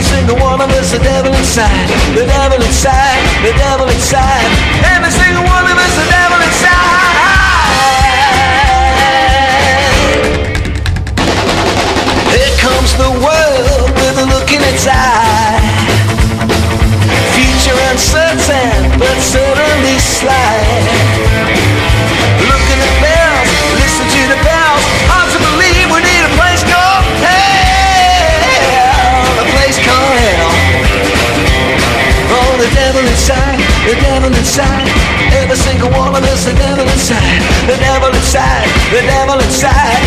Every single one of us, the devil inside. The devil inside. The devil inside. Every single one of us, the devil inside. Here comes the world with a look in its eye. Future uncertain, but certainly slight. Look at the bells, listen to the bells. Hard to believe we need a place called hell. A place called hell. Oh, the devil inside, the devil inside. Every single one of us, the devil inside. The devil inside, the devil inside.